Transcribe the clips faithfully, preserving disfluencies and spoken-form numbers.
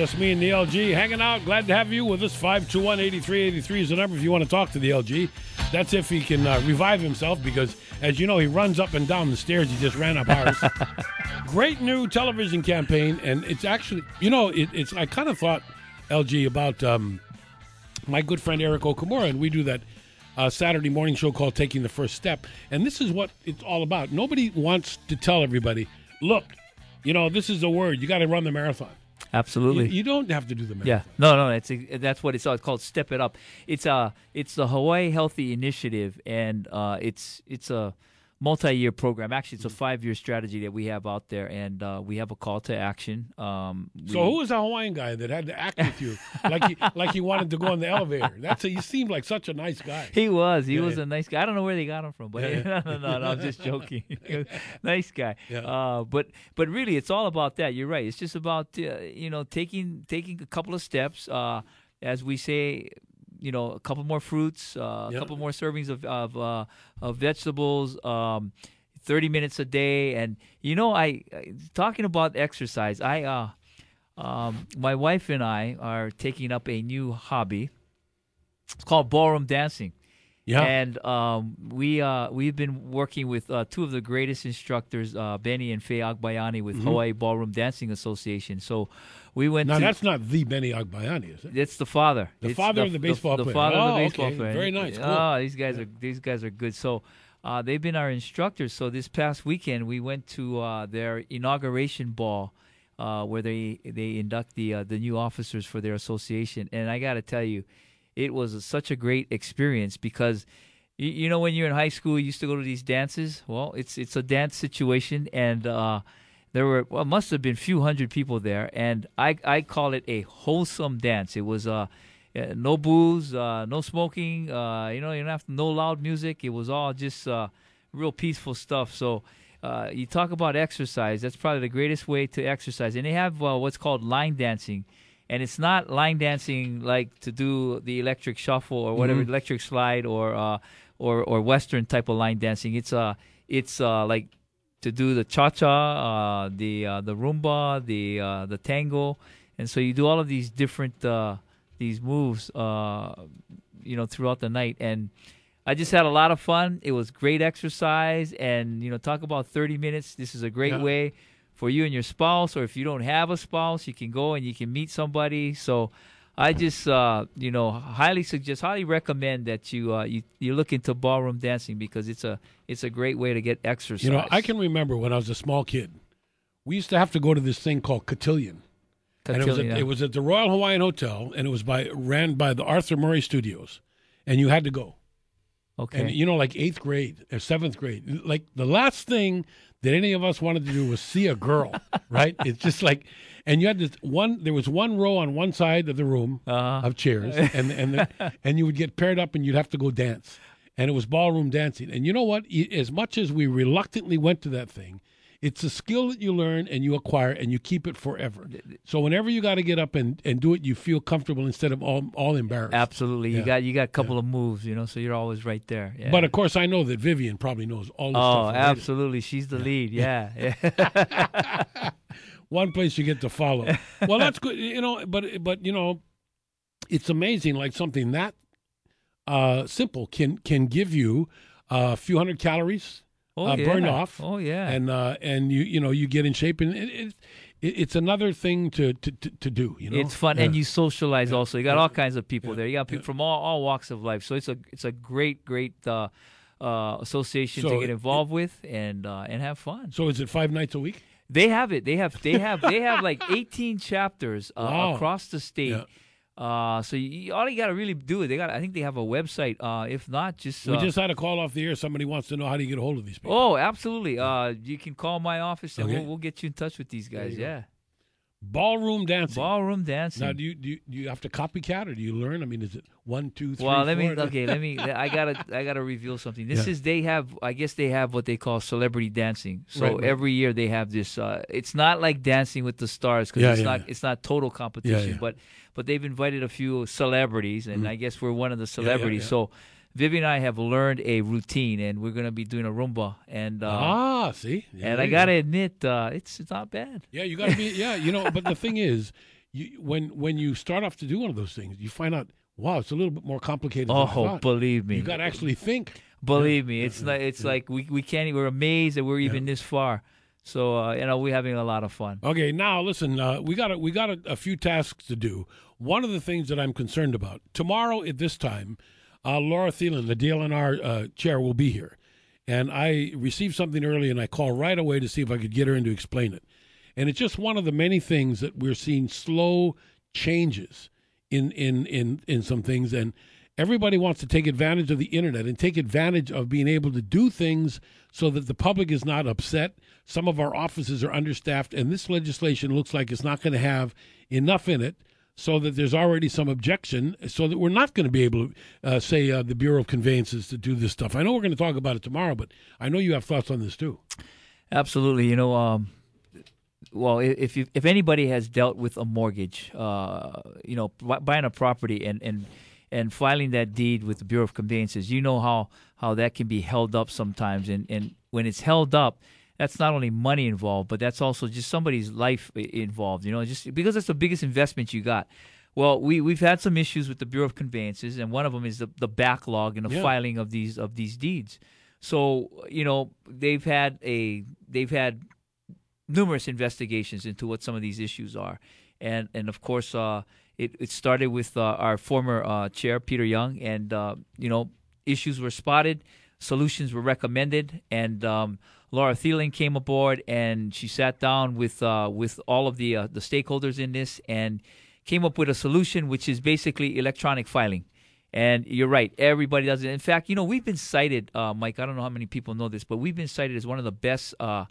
Just me and the L G hanging out. Glad to have you with us. five two one, eight three eight three is the number if you want to talk to the L G. That's if he can uh, revive himself because, as you know, he runs up and down the stairs. He just ran up ours. Great new television campaign, and it's actually, you know, it, it's. I kind of thought, L G, about um, my good friend Eric Okamura, and we do that uh, Saturday morning show called Taking the First Step, and this is what it's all about. Nobody wants to tell everybody, look, you know, this is the word. You got to run the marathon. Absolutely. You, you don't have to do the marathon. Yeah. No, no. It's a, that's what it's, it's called. Step It Up. It's a it's the Hawaii Healthy Initiative, and uh, it's it's a multi-year program. Actually, it's a five-year strategy that we have out there, and uh, we have a call to action. Um, so we, who was the Hawaiian guy that had to act with you like he, like he wanted to go in the elevator? That's a, he seemed like such a nice guy. He was. He yeah, was yeah. a nice guy. I don't know where they got him from, but yeah, no, no, no, no, I'm just joking. Nice guy. Yeah. Uh, but but really, it's all about that. You're right. It's just about uh, you know taking taking a couple of steps, uh, as we say. You know, a couple more fruits, uh, yeah. a couple more servings of of, uh, of vegetables. Um, thirty minutes a day. And, you know, I, I talking about exercise, I, uh, um, my wife and I are taking up a new hobby. It's called ballroom dancing. Yeah. And um, we, uh, we've been working with uh, two of the greatest instructors, uh, Benny and Faye Agbayani with mm-hmm. Hawaii Ballroom Dancing Association. So we went now, to... Now, that's not the Benny Agbayani, is it? It's the father. The it's father the, of the baseball the, player. The father oh, of the baseball okay. player. Very nice. Cool. Oh, these guys are these guys are good. So uh, they've been our instructors. So this past weekend we went to uh, their inauguration ball, uh, where they they induct the uh, the new officers for their association. And I got to tell you, it was a, such a great experience because. You, you know, when you're in high school, you used to go to these dances. Well, it's it's a dance situation, and uh, there were well, must have been a few hundred people there, and I I call it a wholesome dance. It was uh, no booze, uh, no smoking. Uh, you know, you don't have to, no loud music. It was all just uh, real peaceful stuff. So uh, you talk about exercise. That's probably the greatest way to exercise. And they have uh, what's called line dancing. And it's not line dancing like to do the electric shuffle or whatever, mm-hmm. electric slide or uh, or or Western type of line dancing. It's uh it's uh like to do the cha cha, uh, the uh, the rumba, the uh, the tango, and so you do all of these different uh, these moves, uh, you know, throughout the night. And I just had a lot of fun. It was great exercise, and you know, talk about thirty minutes. This is a great yeah. way. For you and your spouse, or if you don't have a spouse, you can go and you can meet somebody. So I just, uh, you know, highly suggest, highly recommend that you, uh, you you look into ballroom dancing because it's a it's a great way to get exercise. You know, I can remember when I was a small kid, we used to have to go to this thing called Cotillion. Cotillion and it was, at, yeah. it was at the Royal Hawaiian Hotel, and it was by ran by the Arthur Murray Studios, and you had to go. Okay. And, you know, like eighth grade or seventh grade, like the last thing that any of us wanted to do was see a girl, right? It's just like, and you had this one, there was one row on one side of the room uh-huh. of chairs, and and the, and you would get paired up and you'd have to go dance. And it was ballroom dancing. And you know what? As much as we reluctantly went to that thing, it's a skill that you learn and you acquire and you keep it forever. So whenever you got to get up and, and do it, you feel comfortable instead of all all embarrassed. Absolutely. Yeah. You got you got a couple yeah. of moves, you know, so you're always right there. Yeah. But, of course, I know that Vivian probably knows all the oh, stuff. Oh, absolutely. She's the yeah. lead. Yeah. yeah. One place you get to follow. Well, that's good. You know, but, but you know, it's amazing, like something that uh, simple can, can give you a few hundred calories. Oh, uh, yeah. burned off. Oh yeah, and uh, and you you know you get in shape, and it, it, it it's another thing to, to, to, to do. You know, it's fun, yeah. and you socialize yeah. also. You got yeah. all kinds of people yeah. there. You got people yeah. from all, all walks of life. So it's a it's a great great uh, uh, association so to get it, involved it, with and uh, and have fun. So is it five nights a week? They have it. They have they have they have like eighteen chapters uh, wow. across the state. Yeah. Uh, so you, all you got to really do is they got. I think they have a website. Uh, if not, just uh, we just had a call off the air. Somebody wants to know how do you get a hold of these people. Oh, absolutely. Uh, you can call my office and okay. we'll, we'll get you in touch with these guys. Yeah. Go. Ballroom dancing. Ballroom dancing. Now, do you, do you do you have to copycat or do you learn? I mean, is it one, two, three? Well, let four? me. Okay, let me. I gotta. I gotta reveal something. This yeah. is. They have. I guess they have what they call celebrity dancing. So right, right. every year they have this. Uh, it's not like Dancing with the Stars because yeah, it's yeah, not. Yeah. It's not total competition. Yeah, yeah. But but they've invited a few celebrities, and mm. I guess we're one of the celebrities. Yeah, yeah, So yeah. Vivian and I have learned a routine, and we're gonna be doing a Roomba. And uh, ah, see, yeah, and I gotta go. admit, uh, it's it's not bad. Yeah, you gotta be. Yeah, you know. But the thing is, you, when when you start off to do one of those things, you find out, wow, it's a little bit more complicated than I Oh, thought. believe me. You got to actually think. Believe Yeah, me, yeah, it's yeah, like it's yeah. like we we can't. We're amazed that we're even Yeah. this far. So uh, you know, we're having a lot of fun. Okay, now listen, uh, we got a, we got a, a few tasks to do. One of the things that I'm concerned about tomorrow at this time, uh, Laura Thielen, the D L N R uh, chair, will be here, and I received something early, and I called right away to see if I could get her in to explain it. And it's just one of the many things that we're seeing slow changes in in in in some things, and everybody wants to take advantage of the internet and take advantage of being able to do things so that the public is not upset. Some of our offices are understaffed, and this legislation looks like it's not going to have enough in it so that there's already some objection, so that we're not going to be able to uh, say uh, the Bureau of Conveyances to do this stuff. I know we're going to talk about it tomorrow, but I know you have thoughts on this too. Absolutely. You know, um, well, i- if you, if anybody has dealt with a mortgage, uh, you know, bu- buying a property and, and and filing that deed with the Bureau of Conveyances, you know how, how that can be held up sometimes. And, and when it's held up, that's not only money involved, but that's also just somebody's life i- involved, you know, just because that's the biggest investment you got. Well, we, we've had some issues with the Bureau of Conveyances, and one of them is the, the backlog and the Yeah. filing of these of these deeds. So, you know, they've had a they've had numerous investigations into what some of these issues are. And, and of course, uh, it, it started with uh, our former uh, chair, Peter Young, and, uh, you know, issues were spotted, solutions were recommended, and um, Laura Thielen came aboard, and she sat down with uh, with all of the uh, the stakeholders in this and came up with a solution, which is basically electronic filing. And you're right, everybody does it. In fact, you know, we've been cited, uh, Mike, I don't know how many people know this, but we've been cited as one of the best uh,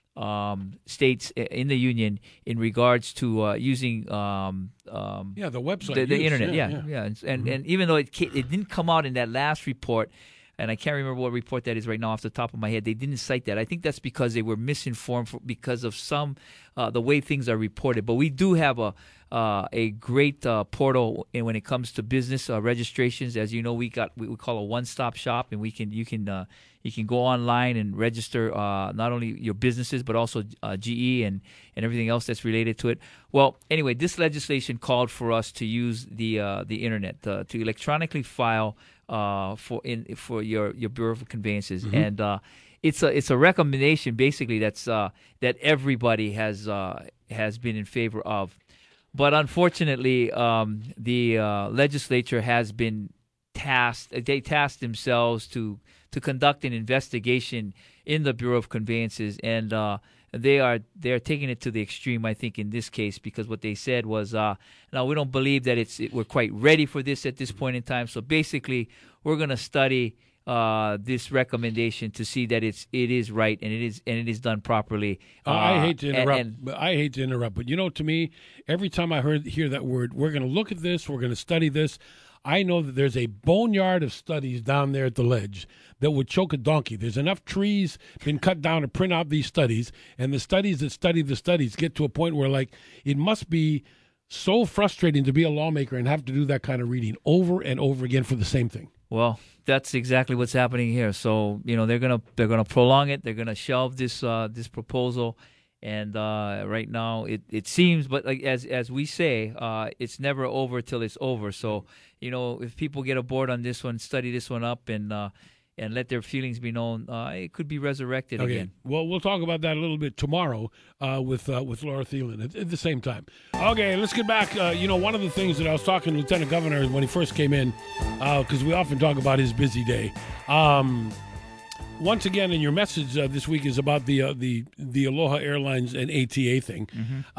um, states i- in the union in regards to uh, using um, um, Yeah, the website, the, the use, internet. yeah, Yeah, yeah. yeah. And, and, and even though it ca- it didn't come out in that last report, and I can't remember what report that is right now off the top of my head, they didn't cite that. I think that's because they were misinformed for, because of some uh, the way things are reported. But we do have a uh, a great uh, portal in when it comes to business uh, registrations. As you know, we got we, we call a one-stop shop, and we can you can uh, you can go online and register uh, not only your businesses but also uh, G E and, and everything else that's related to it. Well, anyway, this legislation called for us to use the uh, the internet uh, to electronically file uh, for in for your, your Bureau of Conveyances, and uh, it's a it's a recommendation basically that's uh, that everybody has uh, has been in favor of. But unfortunately, um, the uh, legislature has been tasked. They tasked themselves to to conduct an investigation in the Bureau of Conveyances, and uh, they are they are taking it to the extreme. I think in this case, because what they said was, uh, "No, we don't believe that it's it, we're quite ready for this at this point in time." So basically, we're going to study uh, this recommendation to see that it's it is right and it is and it is done properly. Uh, I hate to and- interrupt, and- but I hate to interrupt, but you know, to me, every time I heard hear that word, we're going to look at this, we're going to study this. I know that there's a boneyard of studies down there at the ledge that would choke a donkey. There's enough trees been cut down to print out these studies, and the studies that study the studies get to a point where, like, it must be so frustrating to be a lawmaker and have to do that kind of reading over and over again for the same thing. Well, that's exactly what's happening here. So you know they're gonna they're gonna prolong it. They're gonna shelve this uh, this proposal, and uh, right now it, it seems, but like as as we say, uh, it's never over till it's over. So you know if people get aboard on this one, study this one up, and uh, and let their feelings be known, uh, it could be resurrected Okay. again. Well, we'll talk about that a little bit tomorrow uh, with uh, with Laura Thielen at, at the same time. Okay, let's get back. Uh, you know, one of the things that I was talking to Lieutenant Governor when he first came in, because we often talk about his busy day. Um, once again, in your message uh, this week is about the uh, the the Aloha Airlines and A T A thing,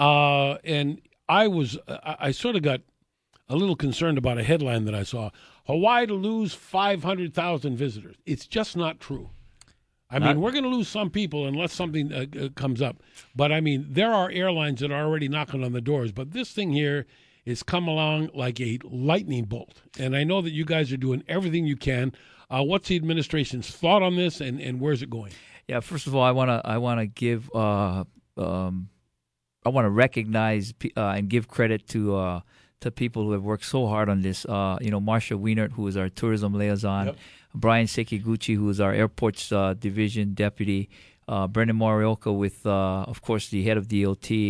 uh, and I was I, I sort of got a little concerned about a headline that I saw: Hawaii to lose five hundred thousand visitors. It's just not true. I Not- mean, we're going to lose some people unless something uh, uh, comes up. But, I mean, there are airlines that are already knocking on the doors. But this thing here has come along like a lightning bolt. And I know that you guys are doing everything you can. Uh, what's the administration's thought on this, and, and where's it going? Yeah, first of all, I wanna I wanna give uh, um, I wanna recognize pe- uh, and give credit to uh, to people who have worked so hard on this. Uh, you know, Marsha Wienert, who is our tourism liaison, Yep. Brian Sekiguchi, who is our airports uh, division deputy, uh, Brendan Morioka with, uh, of course, the head of D O T,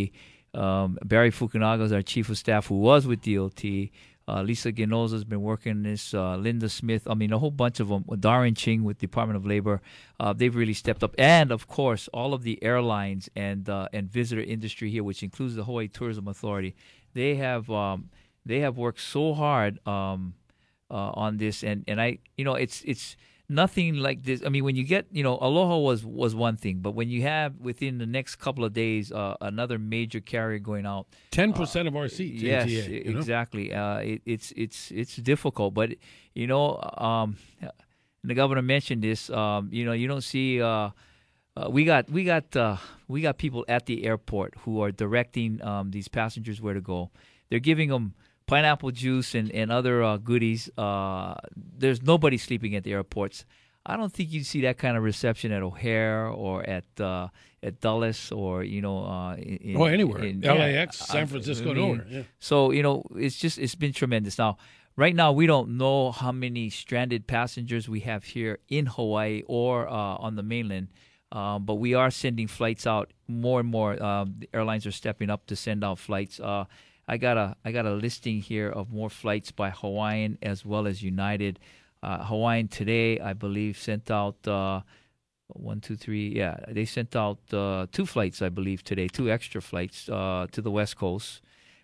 Um, Barry Fukunaga is our chief of staff, who was with D O T. Uh, Lisa Ginoza has been working this. Uh, Linda Smith. I mean, a whole bunch of them. Darren Ching with Department of Labor. Uh, they've really stepped up. And, of course, all of the airlines and uh, and visitor industry here, which includes the Hawaii Tourism Authority, they have um, they have worked so hard um, uh, on this. And, and I, you know, it's it's nothing like this. I mean, when you get, you know, Aloha was was one thing, but when you have within the next couple of days uh, another major carrier going out, ten percent uh, of our seats. Yes, A T A, you know? exactly. Uh, it, it's it's it's difficult, but you know, um, the governor mentioned this. Um, you know, you don't see. Uh, uh, we got we got uh, we got people at the airport who are directing um, these passengers where to go. They're giving them pineapple juice and, and other uh, goodies. Uh, there's nobody sleeping at the airports. I don't think you'd see that kind of reception at O'Hare or at uh, at Dulles or, you know, uh, in, or anywhere. in, L A X, yeah, San Francisco, I mean, nowhere. Yeah. So, you know, it's just, it's been tremendous. Now, right now, we don't know how many stranded passengers we have here in Hawaii or uh, on the mainland. Um, but we are sending flights out more and more. Um, the airlines are stepping up to send out flights. Uh, I got a I got a listing here of more flights by Hawaiian as well as United. Uh, Hawaiian today, I believe, sent out uh, one, two, three. Yeah, they sent out uh, two flights, I believe, today, two extra flights uh, to the West Coast.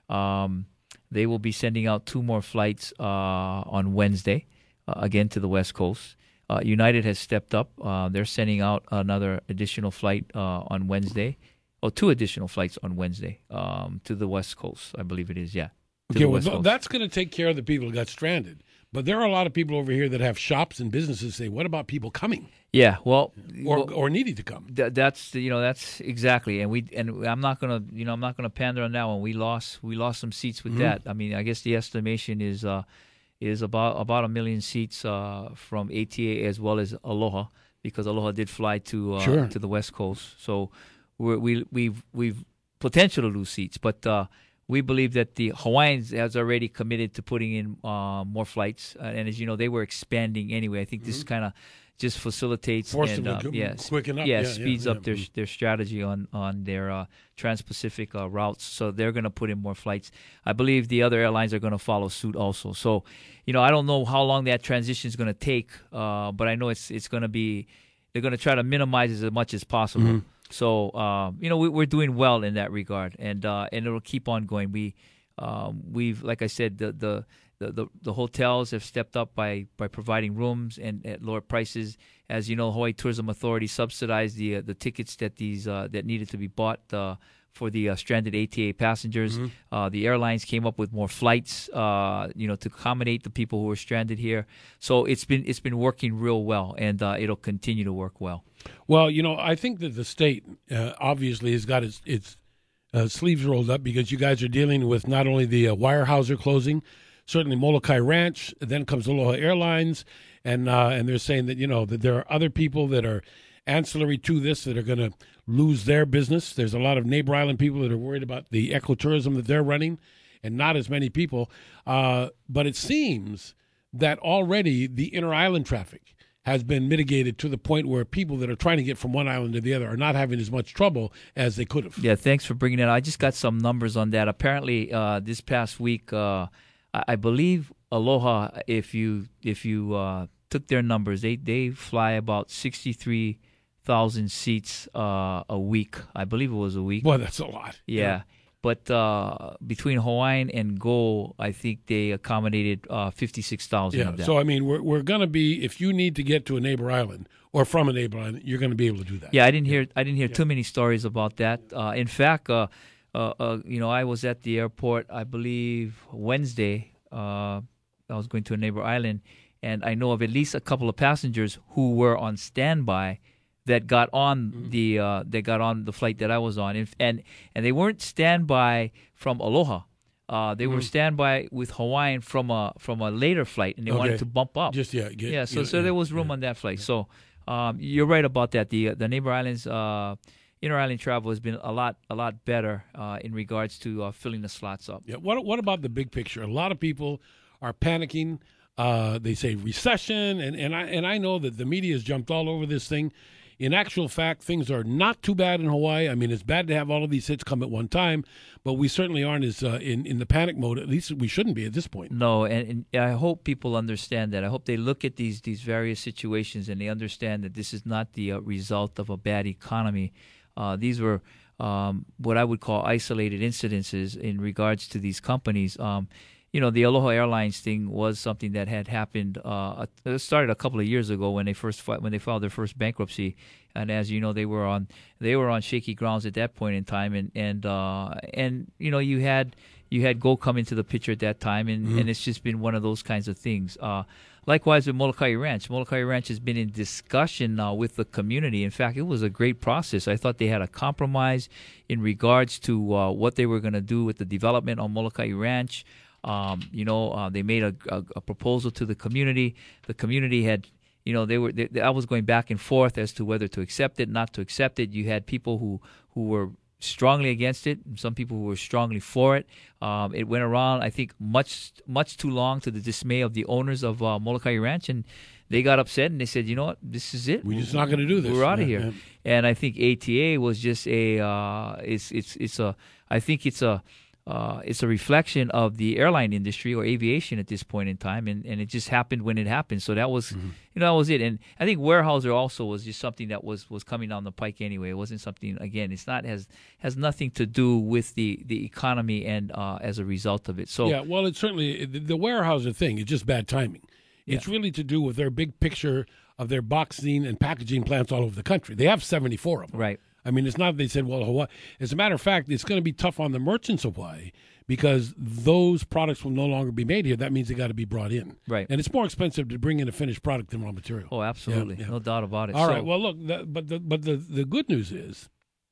Um, they will be sending out two more flights uh, on Wednesday, uh, again to the West Coast. Uh, United has stepped up. Uh, they're sending out another additional flight uh, on Wednesday. Oh, two additional flights on Wednesday um, to the West Coast, I believe it is, yeah. Okay, well, th- that's going to take care of the people who got stranded. But there are a lot of people over here that have shops and businesses say, what about people coming? Yeah, well, or well, or needing to come. Th- that's you know that's exactly, and we and I'm not gonna you know I'm not gonna pander on that one. We lost we lost some seats with mm-hmm. that. I mean, I guess the estimation is uh, is about about a million seats uh, from A T A as well as Aloha, because Aloha did fly to uh, sure. to the West Coast. So we're, we we've we've potential to lose seats, but uh, we believe that the Hawaiians has already committed to putting in uh, more flights, uh, and as you know, they were expanding anyway. I think mm-hmm. this kind of just facilitates Force and them uh, to yeah, quicken up. yeah, yeah speeds yeah, up yeah. their their strategy on on their uh, trans-Pacific uh, routes. So they're going to put in more flights. I believe the other airlines are going to follow suit also. So, you know, I don't know how long that transition is going to take, uh, but I know it's it's going to be. They're going to try to minimize it as much as possible. Mm-hmm. So, uh, you know, we, we're doing well in that regard, and uh, and it'll keep on going. We um, we've like I said, the the. The, the, the hotels have stepped up by, by providing rooms and at lower prices. As you know, Hawaii Tourism Authority subsidized the uh, the tickets that these uh, that needed to be bought uh, for the uh, stranded A T A passengers. Mm-hmm. Uh, the airlines came up with more flights, uh, you know, to accommodate the people who were stranded here. So it's been it's been working real well, and uh, it'll continue to work well. Well, you know, I think that the state uh, obviously has got its its uh, sleeves rolled up, because you guys are dealing with not only the uh, Weyerhaeuser closing. Certainly Molokai Ranch, then comes Aloha Airlines, and uh, and they're saying that, you know, that there are other people that are ancillary to this that are going to lose their business. There's a lot of neighbor island people that are worried about the ecotourism that they're running, and not as many people. Uh, but it seems that already the inter-island traffic has been mitigated to the point where people that are trying to get from one island to the other are not having as much trouble as they could have. Yeah, thanks for bringing that. I just got some numbers on that. Apparently, uh, this past week, uh, I believe Aloha, if you if you uh, took their numbers, they, they fly about sixty-three thousand seats uh, a week. I believe it was a week. Well, that's a lot. Yeah. yeah. But uh, between Hawaiian and Go, I think they accommodated uh, fifty-six thousand yeah. of that. So, I mean, we're, we're going to be, if you need to get to a neighbor island or from a neighbor island, you're going to be able to do that. Yeah, I didn't hear I didn't hear yeah. too many stories about that. Uh, in fact, uh, Uh, uh, you know, I was at the airport, I believe, Wednesday. Uh, I was going to a neighbor island, and I know of at least a couple of passengers who were on standby that got on mm-hmm. the uh, they got on the flight that I was on, and and, and they weren't standby from Aloha. Uh, they mm-hmm. were standby with Hawaiian from a from a later flight, and they okay. wanted to bump up. Just yeah, get, yeah. So yeah, so yeah, there was room yeah. on that flight. Yeah. So um, you're right about that. The the neighbor islands. Uh, Inter-island travel has been a lot, a lot better uh, in regards to uh, filling the slots up. Yeah. What What about the big picture? A lot of people are panicking. Uh, they say recession, and, and I and I know that the media has jumped all over this thing. In actual fact, things are not too bad in Hawaii. I mean, it's bad to have all of these hits come at one time, but we certainly aren't as uh, in, in the panic mode. At least we shouldn't be at this point. No, and, and I hope people understand that. I hope they look at these these various situations and they understand that this is not the uh, result of a bad economy. Uh, these were um, what I would call isolated incidences in regards to these companies. Um, You know, the Aloha Airlines thing was something that had happened. Uh, it started a couple of years ago when they first fi- when they filed their first bankruptcy, and as you know, they were on they were on shaky grounds at that point in time, and and uh, and you know, you had you had Go come into the picture at that time, and, mm-hmm. and it's just been one of those kinds of things. Uh, likewise with Molokai Ranch, Molokai Ranch has been in discussion now with the community. In fact, it was a great process. I thought they had a compromise in regards to uh, what they were going to do with the development on Molokai Ranch. Um, you know, uh, they made a, a, a proposal to the community. The community had, you know, they were. They, I was going back and forth as to whether to accept it, not to accept it. You had people who, who were strongly against it, and some people who were strongly for it. Um, it went around, I think, much much too long to the dismay of the owners of uh, Molokai Ranch, and they got upset and they said, you know what, this is it. We're just not going to do this. We're out of yeah, here. Yeah. And I think A T A was just a. Uh, it's it's it's a. I think it's a. Uh, it's a reflection of the airline industry or aviation at this point in time, and, and it just happened when it happened. So that was, mm-hmm. you know, that was it. And I think Weyerhaeuser also was just something that was, was coming down the pike anyway. It wasn't something, again, it's not has has nothing to do with the, the economy and uh, as a result of it. So yeah, well, it's certainly the, the Weyerhaeuser thing is just bad timing. It's yeah. really to do with their big picture of their boxing and packaging plants all over the country. They have seventy-four of them. Right. I mean, it's not they said, well, Hawaii. As a matter of fact, it's going to be tough on the merchants of Hawaii because those products will no longer be made here. That means they got to be brought in. Right. And it's more expensive to bring in a finished product than raw material. Oh, absolutely. Yeah, yeah. No doubt about it. All so, right. Well, look, the, but the but the, the good news is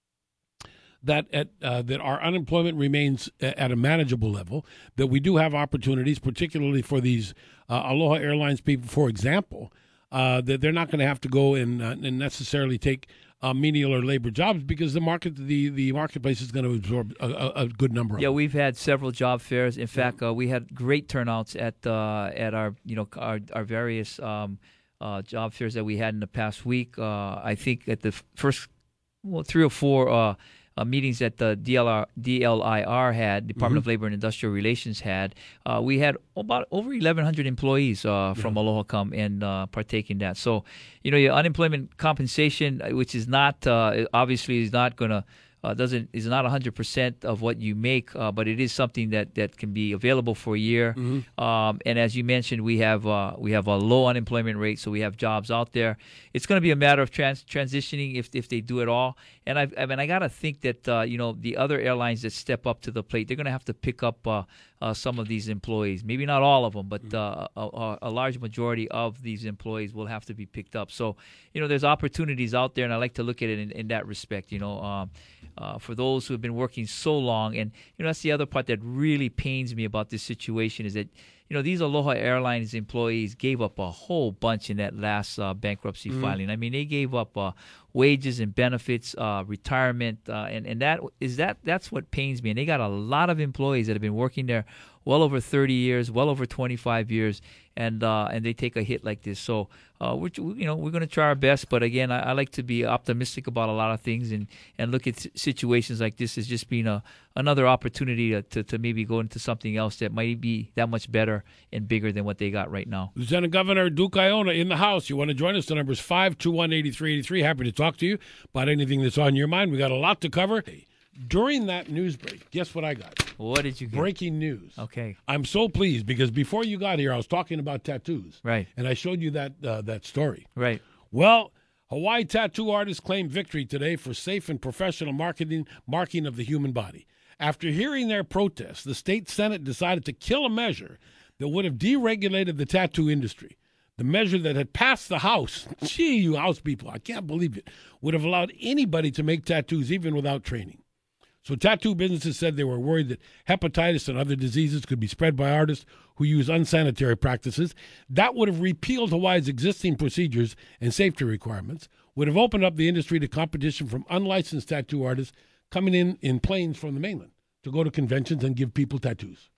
that at uh, that our unemployment remains at a manageable level, that we do have opportunities, particularly for these uh, Aloha Airlines people, for example, uh, that they're not going to have to go and, uh, and necessarily take Uh, menial or labor jobs because the market, the, the marketplace is going to absorb a, a, a good number of yeah, them. We've had several job fairs. In fact, uh, we had great turnouts at uh, at our you know our, our various um, uh, job fairs that we had in the past week. Uh, I think at the f- first well, three or four uh, uh, meetings that the D L R, D L I R had, Department mm-hmm. of Labor and Industrial Relations had, uh, we had about over eleven hundred employees uh, from yeah. Aloha come and uh, partake in that. So, you know, your unemployment compensation, which is not uh, obviously is not going to uh, doesn't is not one hundred percent of what you make, uh, but it is something that, that can be available for a year. Mm-hmm. Um, and as you mentioned, we have uh, we have a low unemployment rate, so we have jobs out there. It's going to be a matter of trans- transitioning if if they do it all. And I, I mean, I got to think that uh, you know the other airlines that step up to the plate, they're going to have to pick up uh, uh, some of these employees. Maybe not all of them, but uh, a, a large majority of these employees will have to be picked up. So, you know, there's opportunities out there, and I like to look at it in, in that respect. You know, um, uh, for those who have been working so long, and you know, that's the other part that really pains me about this situation is that. You know, these Aloha Airlines employees gave up a whole bunch in that last uh, bankruptcy mm. filing. I mean, they gave up uh, wages and benefits, uh, retirement, uh, and and that is that that's what pains me. And they got a lot of employees that have been working there well over thirty years, well over twenty-five years, and uh, and they take a hit like this. So uh, we're you know we're going to try our best, but again, I, I like to be optimistic about a lot of things and, and look at situations like this as just being a another opportunity to, to, to maybe go into something else that might be that much better and bigger than what they got right now. Lieutenant Governor Duke Aiona in the House. You want to join us? The number is five two one, eight three eight three. Happy to talk to you about anything that's on your mind. We got a lot to cover. During that news break, guess what I got? What did you get? Breaking news. Okay. I'm so pleased because before you got here, I was talking about tattoos. Right. And I showed you that uh, that story. Right. Well, Hawaii tattoo artists claimed victory today for safe and professional marketing marking of the human body. After hearing their protests, the state Senate decided to kill a measure that would have deregulated the tattoo industry. The measure that had passed the House, gee, you House people, I can't believe it, would have allowed anybody to make tattoos even without training. So tattoo businesses said they were worried that hepatitis and other diseases could be spread by artists who use unsanitary practices. That would have repealed Hawaii's existing procedures and safety requirements, would have opened up the industry to competition from unlicensed tattoo artists coming in in planes from the mainland to go to conventions and give people tattoos.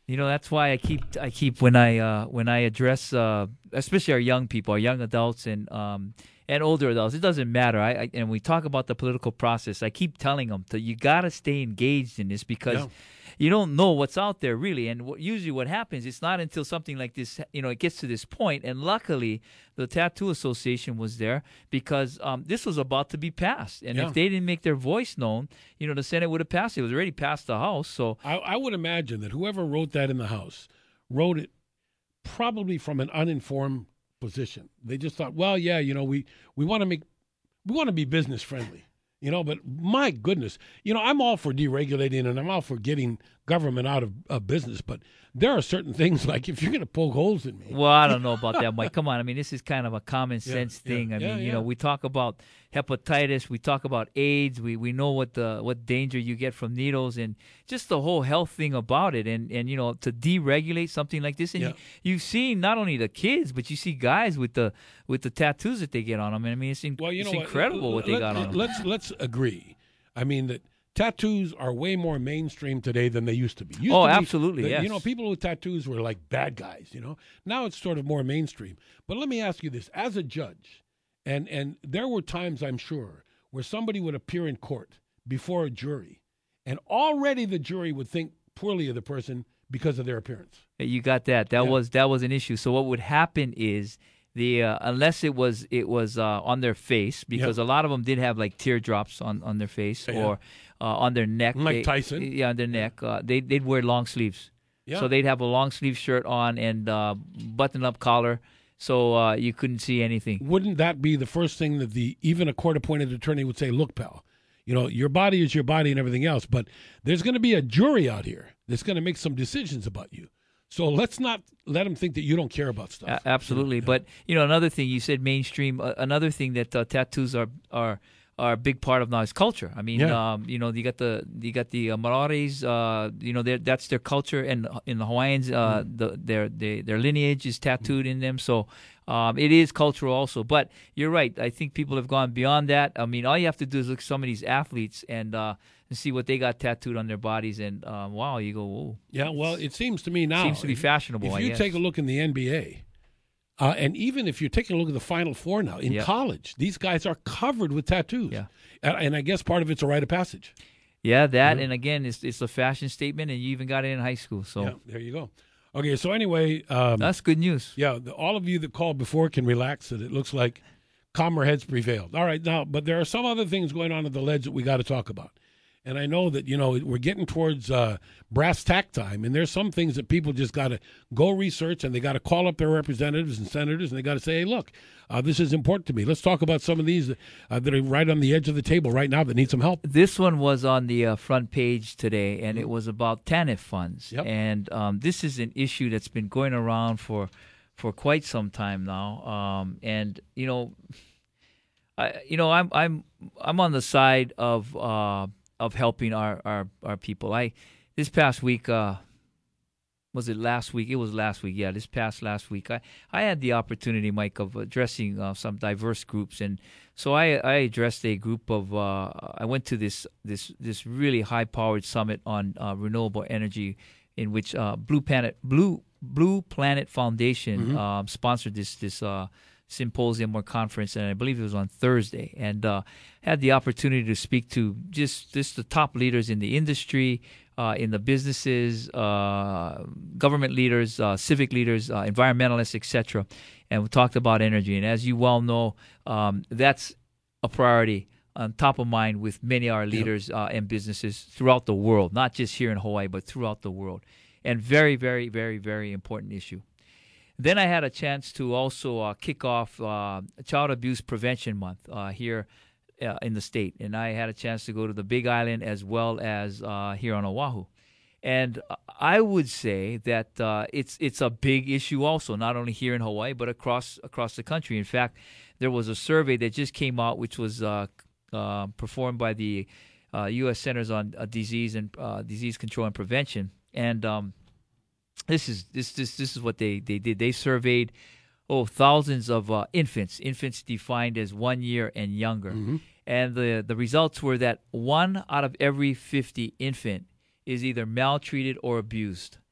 You know, that's why I keep I keep when I uh, when I address uh, especially our young people, our young adults, and um, and older adults. It doesn't matter. I, I and we talk about the political process. I keep telling them that you got to stay engaged in this because Yeah. you don't know what's out there really. And what, usually, what happens, it's not until something like this, you know, it gets to this point. And luckily, the Tattoo Association was there because um, this was about to be passed. And Yeah. if they didn't make their voice known, you know, the Senate would have passed it. It was already passed the House. So I, I would imagine that whoever wrote that in the House wrote it probably from an uninformed position. They just thought, well, yeah, you know, we, we want to make we want to be business friendly, you know. But my goodness, you know, I'm all for deregulating and I'm all for getting government out of, of business. But there are certain things like if you're going to poke holes in me. Well, I don't know about that, Mike. Come on. I mean, this is kind of a common sense yeah, thing. I yeah, mean, you yeah. know, we talk about hepatitis, we talk about AIDS, we, we know what the what danger you get from needles and just the whole health thing about it. And, and you know, to deregulate something like this. And Yeah. you, you've seen not only the kids, but you see guys with the with the tattoos that they get on them. I mean, it's, in, Well, you it's know what? incredible what, they Let- got on them. Let's let's agree. I mean that tattoos are way more mainstream today than they used to be. Used Oh, to be absolutely, the- yes. You know, people with tattoos were like bad guys. You know, now it's sort of more mainstream. But let me ask you this: as a judge, and and there were times I'm sure where somebody would appear in court before a jury, and already the jury would think poorly of the person because of their appearance. You got that. That Yeah. was that was an issue. So what would happen is the uh, unless it was it was uh, on their face because a lot of them did have like teardrops on, on their face Yeah. or uh, on their neck. Like They- Tyson. Yeah, on their neck. Uh, they they'd wear long sleeves. Yeah. So they'd have a long sleeve shirt on and uh, button up collar, so uh, you couldn't see anything. Wouldn't that be the first thing that the even a court-appointed attorney would say? Look, pal, you know your body is your body and everything else, but there's going to be a jury out here that's going to make some decisions about you. So let's not let them think that you don't care about stuff. A- absolutely, Yeah. but you know another thing you said mainstream. Uh, another thing that uh, tattoos are are are a big part of now is culture. I mean, Yeah. um, you know, you got the you got the uh, Maoris. Uh, you know, they're- that's their culture, and in the Hawaiians, uh, Mm. the, their they, their lineage is tattooed in them. So um, it is cultural also. But you're right. I think people have gone beyond that. I mean, all you have to do is look at some of these athletes and. Uh, and see what they got tattooed on their bodies, and um, wow, you go, whoa. Yeah, well, it seems to me now Seems to be if- fashionable, If I you guess. take a look in the N B A, uh, and even if you're taking a look at the Final Four now in Yeah. college, these guys are covered with tattoos. Yeah. and, and I guess part of it's a rite of passage. Yeah, that, Yeah. and again, it's it's a fashion statement, and you even got it in high school. So Yeah, there you go. Okay, so anyway, um, that's good news. yeah, the, all of you that called before can relax. That it looks like calmer heads prevailed. All right, now, but there are some other things going on at the ledge that we got to talk about. And I know that, you know, we're getting towards uh, brass tack time, and there's some things that people just got to go research, and they got to call up their representatives and senators, and they got to say, hey, look, uh, this is important to me. Let's talk about some of these uh, that are right on the edge of the table right now that need some help. This one was on the uh, front page today, and it was about TANF funds. Yep. And um, this is an issue that's been going around for for quite some time now. Um, and you know, I you know I'm I'm I'm on the side of uh, of helping our, our, our people. I this past week. Uh, Was it last week? It was last week. Yeah, this past last week, I, I had the opportunity, Mike, of addressing uh, some diverse groups, and so I, I addressed a group of. Uh, I went to this this this really high powered summit on uh, renewable energy, in which uh, Blue Planet Blue Blue Planet Foundation Mm-hmm. um, sponsored this this uh, symposium or conference, and I believe it was on Thursday, and uh, had the opportunity to speak to just just the top leaders in the industry. Uh, in the businesses, uh, government leaders, uh, civic leaders, uh, environmentalists, et cetera. And we talked about energy. And as you well know, um, that's a priority on top of mind with many of our leaders uh, and businesses throughout the world, not just here in Hawaii, but throughout the world. And very, very, very, very important issue. Then I had a chance to also uh, kick off uh, Child Abuse Prevention Month uh, here Uh, in the state, and I had a chance to go to the Big Island as well as uh, here on Oahu, and I would say that uh, it's it's a big issue also, not only here in Hawaii but across across the country. In fact, there was a survey that just came out, which was uh, uh, performed by the uh, U S Centers on uh, Disease and uh, Disease Control and Prevention, and um, this is this this this is what they they did. They surveyed. Oh, thousands of uh, infants, infants defined as one year and younger. Mm-hmm. And the, the results were that one out of every fifty infant is either maltreated or abused.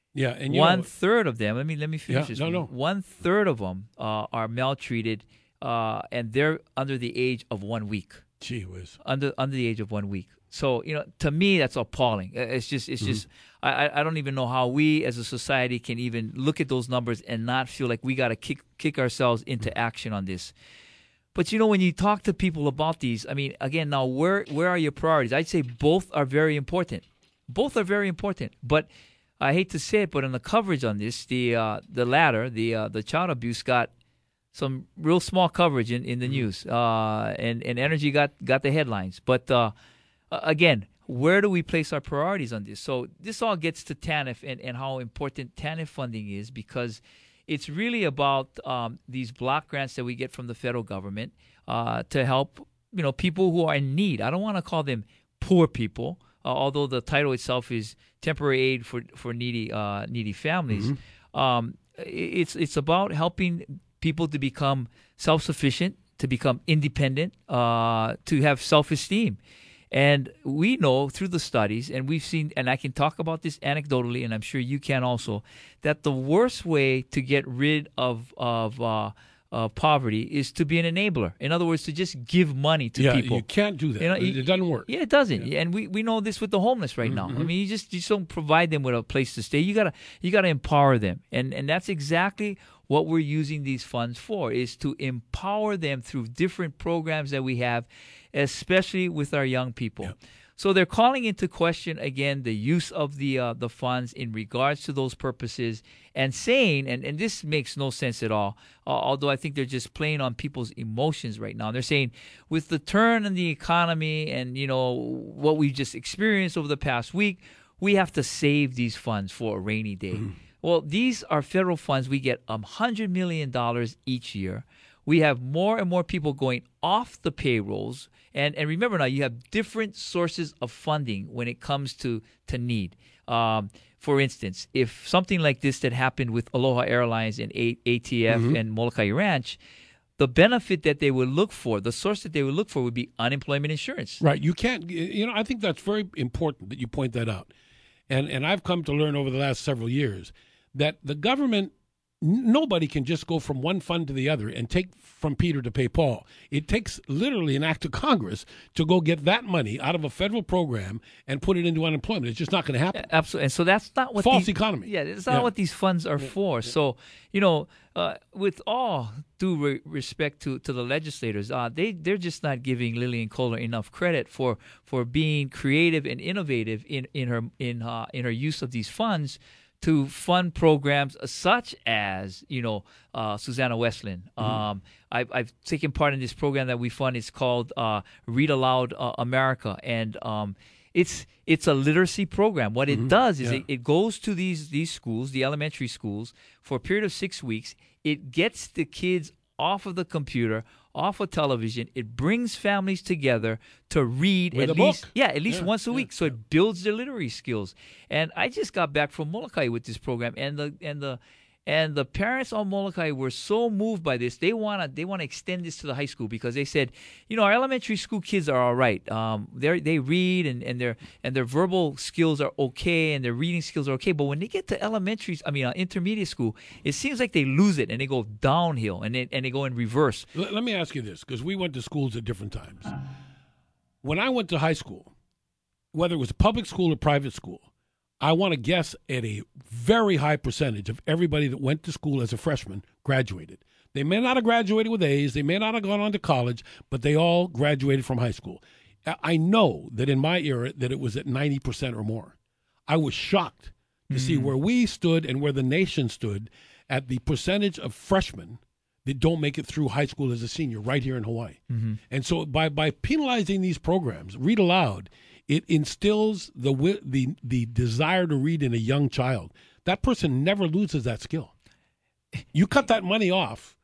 Yeah, and you one know, third of them. Let me let me finish Yeah, this. no, no. One third of them uh, are maltreated, uh, and they're under the age of one week. Gee whiz. Under under the age of one week. So you know, to me, that's appalling. It's just it's Mm-hmm. just I I don't even know how we as a society can even look at those numbers and not feel like we got to kick kick ourselves into action on this. But you know, when you talk to people about these, I mean, again, now where where are your priorities? I'd say both are very important. Both are very important, but I hate to say it, but in the coverage on this, the uh, the latter, the uh, the child abuse got some real small coverage in, in the news, uh, and and energy got got the headlines. But uh, again, where do we place our priorities on this? So this all gets to TANF and, and how important TANF funding is, because it's really about um, these block grants that we get from the federal government uh, to help you know people who are in need. I don't want to call them poor people. Uh, although the title itself is temporary aid for for needy uh, needy families, mm-hmm. um, it's it's about helping people to become self-sufficient, to become independent, uh, to have self-esteem. And we know through the studies, and we've seen, and I can talk about this anecdotally, and I'm sure you can also, that the worst way to get rid of of uh, Uh, poverty is to be an enabler. In other words, to just give money to yeah, people. You can't do that. You know, it, you, it doesn't work. Yeah, it doesn't. Yeah. And we, we know this with the homeless right mm-hmm. now. I mean, you just you just don't provide them with a place to stay. You gotta you gotta empower them, and and that's exactly what we're using these funds for, is to empower them through different programs that we have, especially with our young people. Yeah. So they're calling into question again the use of the uh, the funds in regards to those purposes, and saying, and, and this makes no sense at all, uh, although I think they're just playing on people's emotions right now. They're saying with the turn in the economy and you know what we've just experienced over the past week, we have to save these funds for a rainy day. Mm-hmm. Well, these are federal funds. We get one hundred million dollars each year. We have more and more people going off the payrolls. And and remember now, you have different sources of funding when it comes to, to need. Um, for instance, if something like this that happened with Aloha Airlines and A- ATF mm-hmm. and Molokai Ranch, the benefit that they would look for, the source that they would look for would be unemployment insurance. Right. You can't, you know, I think that's very important that you point that out. And and I've come to learn over the last several years that the government, nobody can just go from one fund to the other and take from Peter to pay Paul. It takes literally an act of Congress to go get that money out of a federal program and put it into unemployment. It's just not going to happen. Absolutely. And so that's not what false these, economy. Yeah, it's not yeah. what these funds are yeah. for. Yeah. So, you know, uh, with all due re- respect to, to the legislators, uh, they they're just not giving Lillian Kohler enough credit for for being creative and innovative in in her in uh, in her use of these funds to fund programs such as, you know, uh, Susanna Westland. Mm-hmm. Um, I've, I've taken part in this program that we fund. It's called uh, Read Aloud uh, America, and um, it's it's a literacy program. What mm-hmm. it does is yeah. it, it goes to these these schools, the elementary schools, for a period of six weeks. It gets the kids off of the computer, off of television. It brings families together to read With at a least book. yeah, at least yeah, once a yeah, week. So yeah. it builds their literary skills. And I just got back from Molokai with this program, and the and the and the parents on Molokai were so moved by this. They wanna they wanna extend this to the high school, because they said, you know, our elementary school kids are all right. Um, they they read and, and their and their verbal skills are okay, and their reading skills are okay. But when they get to elementary, I mean, uh, intermediate school, it seems like they lose it and they go downhill and they and they go in reverse. Let, let me ask you this, because we went to schools at different times. When I went to high school, whether it was a public school or private school, I want to guess at a very high percentage of everybody that went to school as a freshman graduated. They may not have graduated with A's, they may not have gone on to college, but they all graduated from high school. I know that in my era that it was at ninety percent or more. I was shocked to mm. see where we stood and where the nation stood at the percentage of freshmen that don't make it through high school as a senior right here in Hawaii. Mm-hmm. And so by, by penalizing these programs, Read Aloud, it instills the the the desire to read in a young child. That person never loses that skill. You cut that money off,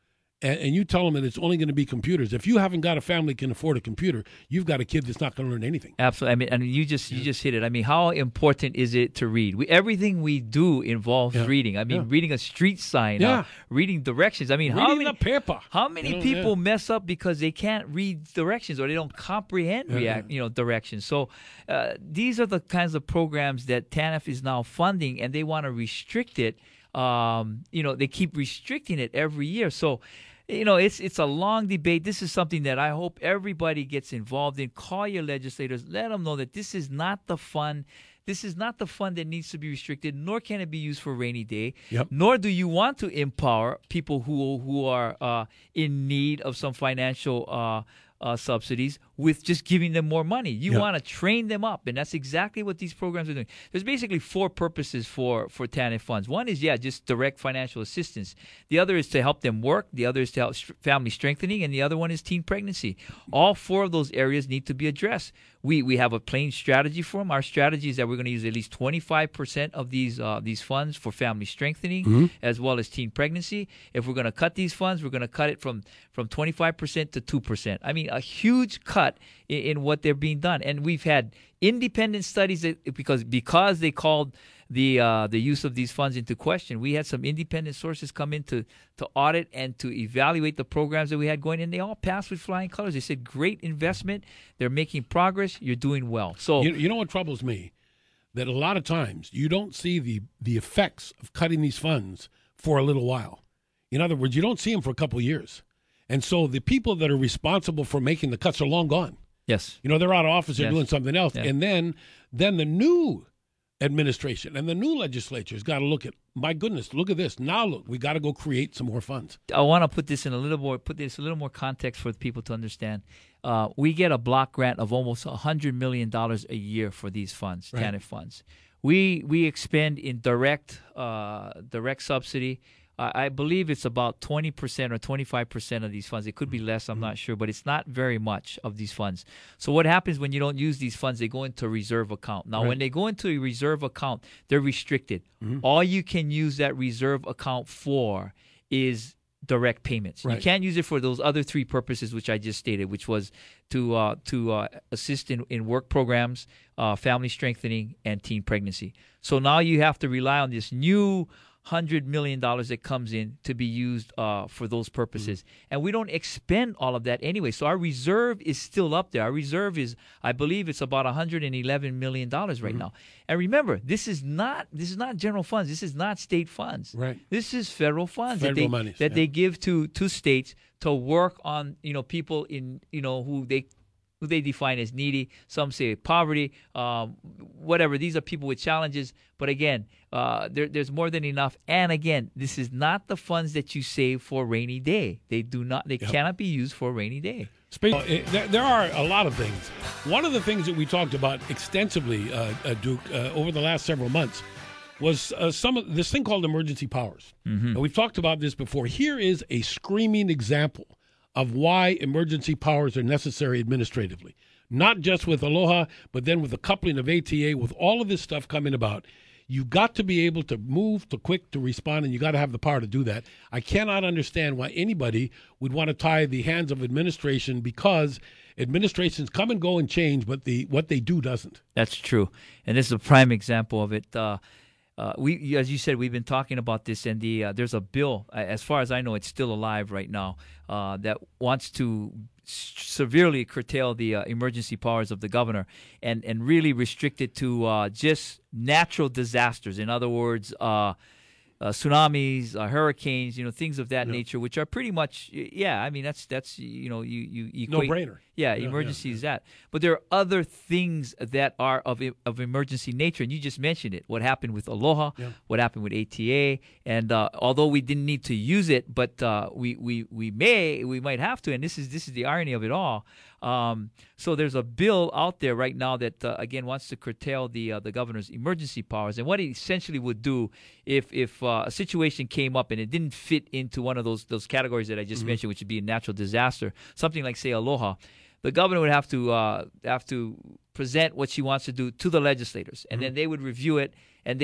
and, and you tell them that it's only going to be computers. If you haven't got a family that can afford a computer, you've got a kid that's not going to learn anything. Absolutely. I mean, and you just you yeah. just hit it. I mean, how important is it to read? We, everything we do involves yeah. reading. I mean, yeah. reading a street sign, yeah. uh, reading directions. I mean, reading how many the paper. How many you know, people yeah. mess up because they can't read directions or they don't comprehend yeah, react, yeah. you know, directions? So uh, these are the kinds of programs that T A N F is now funding, and they want to restrict it. Um, you know, they keep restricting it every year. So, you know, it's it's a long debate. This is something that I hope everybody gets involved in. Call your legislators. Let them know that this is not the fund. This is not the fund that needs to be restricted, nor can it be used for rainy day. Yep. Nor do you want to empower people who who are uh, in need of some financial uh, uh, subsidies with just giving them more money. You yep. want to train them up, and that's exactly what these programs are doing. There's basically four purposes for, for T A N F funds. One is, yeah, just direct financial assistance. The other is to help them work. The other is to help st- family strengthening, and the other one is teen pregnancy. All four of those areas need to be addressed. We we have a plain strategy for them. Our strategy is that we're going to use at least twenty-five percent of these uh, these funds for family strengthening mm-hmm. as well as teen pregnancy. If we're going to cut these funds, we're going to cut it from, from twenty-five percent to two percent. I mean, a huge cut in, in what they're being done. And we've had independent studies that, because because they called the uh, the use of these funds into question. We had some independent sources come in to, to audit and to evaluate the programs that we had going, and they all passed with flying colors. They said, great investment. They're making progress. You're doing well. So you, you know what troubles me? That a lot of times you don't see the, the effects of cutting these funds for a little while. In other words, you don't see them for a couple of years. And so the people that are responsible for making the cuts are long gone. Yes. You know, they're out of office, they're yes. doing something else. Yeah. And then then the new administration and the new legislature's got to look at, my goodness, look at this. Now look, we got to go create some more funds. I want to put this in a little more, put this a little more context for people to understand. Uh, we get a block grant of almost one hundred million dollars a year for these funds, right. T A N F funds. We we expend in direct uh, direct subsidy. Uh, I believe it's about twenty percent or twenty-five percent of these funds. It could be less, I'm mm-hmm. not sure, but it's not very much of these funds. So what happens when you don't use these funds? They go into a reserve account. Now, right. when they go into a reserve account, they're restricted. Mm-hmm. All you can use that reserve account for is direct payments. Right. You can't use it for those other three purposes, which I just stated, which was to uh, to uh, assist in, in work programs, uh, family strengthening, and teen pregnancy. So now you have to rely on this new one hundred million dollars that comes in to be used uh, for those purposes. Mm-hmm. And we don't expend all of that anyway. So our reserve is still up there. Our reserve is, I believe it's about one hundred eleven million dollars right mm-hmm. now. And remember, this is not this is not general funds. This is not state funds. Right. This is federal funds federal that, they, monies, that yeah. they give to, to states to work on, you know, people in, you know, who they who they define as needy. Some say poverty, um, whatever. These are people with challenges. But again, uh, there, there's more than enough. And again, this is not the funds that you save for rainy day. They do not. They yep. cannot be used for a rainy day. There, there are a lot of things. One of the things that we talked about extensively, uh, uh, Duke, uh, over the last several months was uh, some of this thing called emergency powers. Mm-hmm. And we've talked about this before. Here is a screaming example of why emergency powers are necessary administratively, not just with Aloha, but then with the coupling of A T A, with all of this stuff coming about. You've got to be able to move, to quick, to respond, and you got to have the power to do that. I cannot understand why anybody would want to tie the hands of administration, because administrations come and go and change, but the what they do doesn't. That's true, and this is a prime example of it. Uh, Uh, we, as you said, we've been talking about this, and the uh, there's a bill, as far as I know, it's still alive right now, uh, that wants to severely curtail the uh, emergency powers of the governor and, and really restrict it to uh, just natural disasters. In other words, uh, uh, tsunamis, uh, hurricanes, you know, things of that yeah. nature, which are pretty much, yeah, I mean, that's, that's you know, you, you, you no equate, brainer. Yeah, yeah emergency yeah, is yeah. that. But there are other things that are of of emergency nature, and you just mentioned it. What happened with Aloha, yeah. what happened with A T A, and uh, although we didn't need to use it, but uh, we, we, we may, we might have to, and this is this is the irony of it all. Um, so there's a bill out there right now that, uh, again, wants to curtail the uh, the governor's emergency powers. And what it essentially would do, if if uh, a situation came up and it didn't fit into one of those those categories that I just mm-hmm. mentioned, which would be a natural disaster, something like, say, Aloha, the governor would have to uh, have to present what she wants to do to the legislators, and mm-hmm. then they would review it, and they'd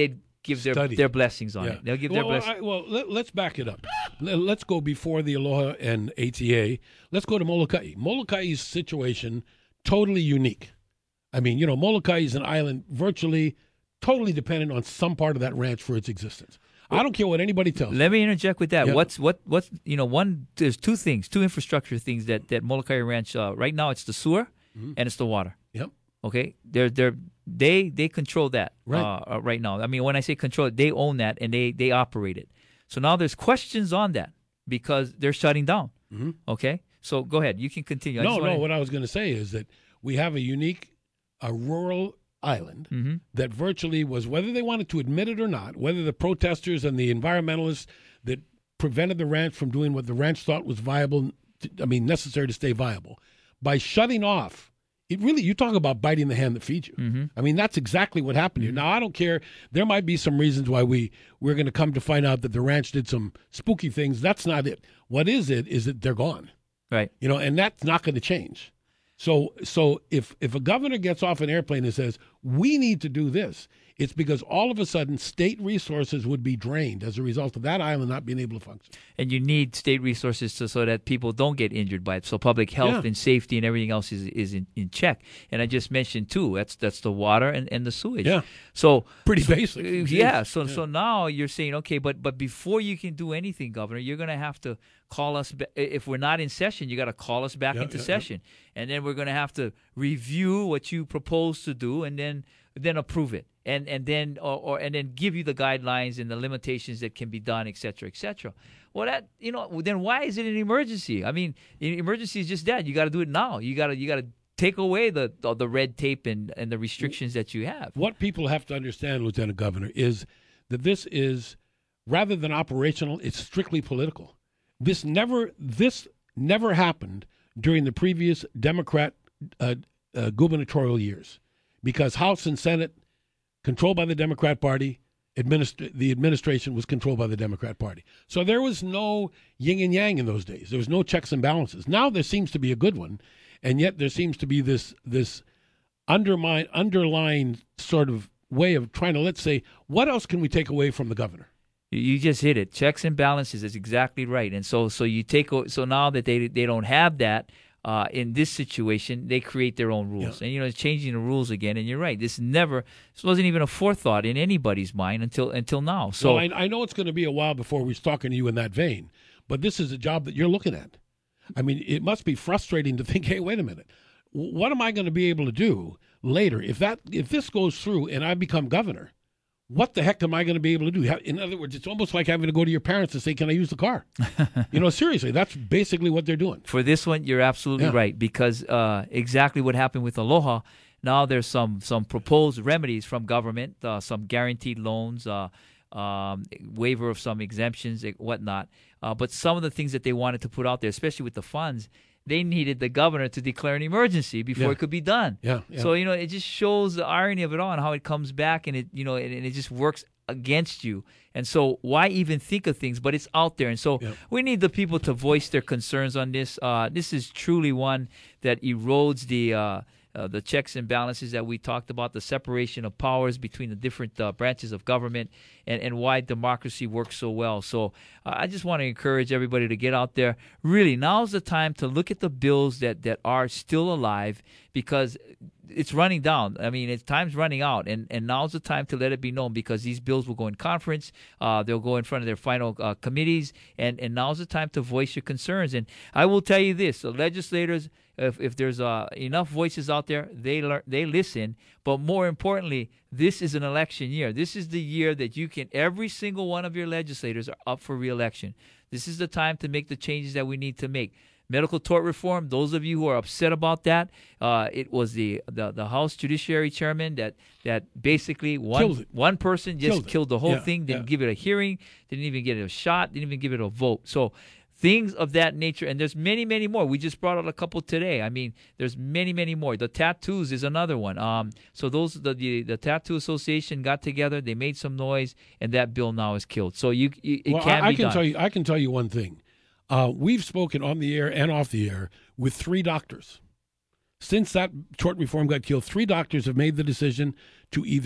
give their Study. their blessings on Yeah. it. They'll give well, their blessings. I, well, let, let's back it up. Let- Let's go before the Aloha and A T A. Let's go to Molokai. Molokai's situation, totally unique. I mean, you know, Molokai is an island virtually totally dependent on some part of that ranch for its existence. I don't care what anybody tells Let me. me interject with that. Yeah. What's what what's you know one? There's two things, two infrastructure things that that Molokai Ranch uh, right now. It's the sewer Mhm. and it's the water. Yep. Okay, they're they're they they control that Right. uh, uh, right now. I mean, when I say control it, they own that and they they operate it. So now there's questions on that because they're shutting down. Mhm. Okay, so go ahead. You can continue. I No, just no. wanna- What I was going to say is that we have a unique, a rural island Mhm. that virtually was, whether they wanted to admit it or not, whether the protesters and the environmentalists that prevented the ranch from doing what the ranch thought was viable, I mean, necessary to stay viable, by shutting off, it really, you talk about biting the hand that feeds you. Mhm. I mean, that's exactly what happened here. Now, I don't care. There might be some reasons why we, we're going to come to find out that the ranch did some spooky things. That's not it. What is it is that they're gone. Right. You know, and that's not going to change. So, so if if a governor gets off an airplane and says we need to do this, it's because all of a sudden state resources would be drained as a result of that island not being able to function. And you need state resources to, so that people don't get injured by it. So public health Yeah. and safety and everything else is is in, in check. And I just mentioned too. That's that's the water and, and the sewage. Yeah. So Pretty basic. Uh, Jeez. Yeah. So so now you're saying, okay, but but before you can do anything, Governor, you're going to have to call us. Ba- if we're not in session, you got to call us back Yeah, into yeah, yeah. session, and then we're going to have to review what you propose to do, and then then approve it, and and then or, or and then give you the guidelines and the limitations that can be done, et cetera, et cetera. Well, that you know, then why is it an emergency? I mean, an emergency is just that. You got to do it now. You got to you got to take away the, the the red tape and and the restrictions that you have. What people have to understand, Lieutenant Governor, is that this is, rather than operational, it's strictly political. This never this never happened during the previous Democrat uh, uh, gubernatorial years, because House and Senate controlled by the Democrat Party, administ- the administration was controlled by the Democrat Party. So there was no yin and yang in those days. There was no checks and balances. Now there seems to be a good one, and yet there seems to be this this undermine underlying sort of way of trying to, let's say, what else can we take away from the governor? You- You just hit it. Checks and balances is exactly right. And so so you take o- so now that they they don't have that uh, in this situation, they create their own rules. Yeah. And you know, it's changing the rules again. And you're right. This never this wasn't even a forethought in anybody's mind until until now. So well, I, I know it's going to be a while before we're talking to you in that vein, but this is a job that you're looking at. I mean, it must be frustrating to think, hey, wait a minute, w- what am I going to be able to do later if that if this goes through and I become governor? What the heck am I going to be able to do? Ha- In other words, it's almost like having to go to your parents and say, can I use the car? You know, seriously, that's basically what they're doing. for this one, you're absolutely Yeah. right, because uh, exactly what happened with Aloha. Now there's some some proposed remedies from government, uh, some guaranteed loans, uh, um, waiver of some exemptions, eh, whatnot. Uh, but some of the things that they wanted to put out there, especially with the funds, they needed the governor to declare an emergency before Yeah. it could be done. Yeah, yeah. So you know, it just shows the irony of it all and how it comes back, and it you know, and, and it just works against you. And so, why even think of things? But it's out there, and so Yeah. we need the people to voice their concerns on this. Uh, this is truly one that erodes the. Uh, Uh, the checks and balances that we talked about, the separation of powers between the different uh, branches of government, and, and why democracy works so well. So uh, I just want to encourage everybody to get out there. Really, now's the time to look at the bills that, that are still alive, because it's running down. I mean, it's time's running out, and, and now's the time to let it be known, because these bills will go in conference. Uh, they'll go in front of their final uh, committees, and, and now's the time to voice your concerns. And I will tell you this, the legislators, If, if there's uh, enough voices out there, they learn, they listen. But more importantly, this is an election year. This is the year that you can, every single one of your legislators are up for re-election. This is the time to make the changes that we need to make. Medical tort reform, those of you who are upset about that, uh, it was the, the, the House Judiciary Chairman that, that basically one, one person just Killed it. killed the whole Yeah, thing, didn't yeah. give it a hearing, didn't even get it a shot, didn't even give it a vote. So things of that nature, and there's many, many more. We just brought out a couple today. I mean, there's many, many more. The tattoos is another one. Um, so those the, the the Tattoo Association got together, they made some noise, and that bill now is killed. So you, you it well, can I, I be can done. tell you, I can tell you one thing. Uh, we've spoken on the air and off the air with three doctors. Since that tort reform got killed, three doctors have made the decision to either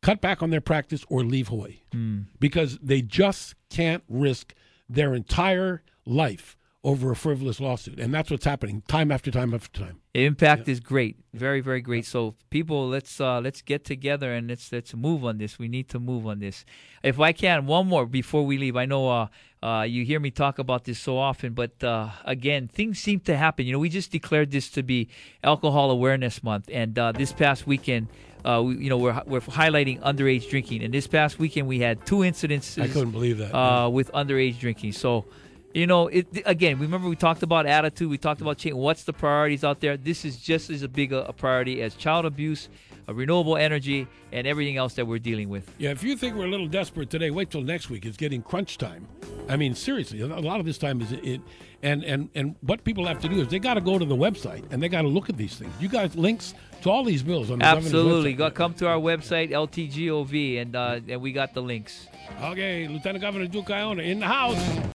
cut back on their practice or leave Hawaii Mm. because they just can't risk their entire life over a frivolous lawsuit. And that's what's happening time after time after time. The impact is great, very, very great. So, people, let's uh, let's get together and let's let's move on this. We need to move on this. If I can, one more before we leave. I know uh, uh, you hear me talk about this so often, but uh, again, things seem to happen. You know, we just declared this to be Alcohol Awareness Month, and uh, this past weekend, uh, we, you know, we're we're highlighting underage drinking. And this past weekend, we had two incidences. I couldn't believe that. Uh, with underage drinking. So. You know, it again, remember we talked about attitude, we talked about change. What's the priorities out there? This is just as a big a, a priority as child abuse, uh, renewable energy, and everything else that we're dealing with. Yeah, if you think we're a little desperate today, wait till next week. It's getting crunch time. I mean, seriously, a lot of this time is it. And, and, and what people have to do is they got to go to the website and they got to look at these things. You guys links to all these bills on the Absolutely. governor's website. Go, come to our website, L T G O V, and, uh, and we got the links. Okay, Lieutenant Governor Duke Iona in the house.